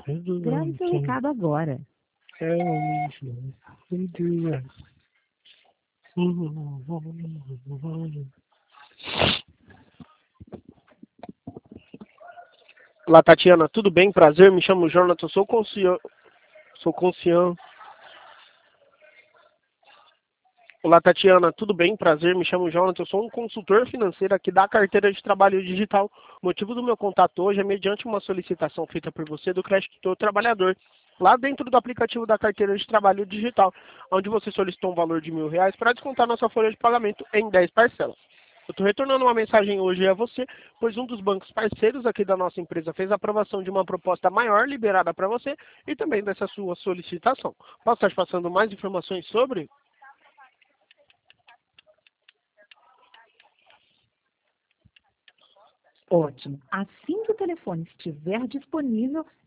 Grave seu recado agora. Olá, Tatiana, tudo bem? Prazer, me chamo Jonathan, sou consciente. Olá, Tatiana, tudo bem? Prazer, me chamo Jonathan, eu sou um consultor financeiro aqui da carteira de trabalho digital. O motivo do meu contato hoje é mediante uma solicitação feita por você do crédito do trabalhador, lá dentro do aplicativo da carteira de trabalho digital, onde você solicitou um valor de R$ 1.000 para descontar nossa folha de pagamento em 10 parcelas. Eu estou retornando uma mensagem hoje a você, pois um dos bancos parceiros aqui da nossa empresa fez a aprovação de uma proposta maior liberada para você e também dessa sua solicitação. Posso estar te passando mais informações sobre? Ótimo. Assim que o telefone estiver disponível,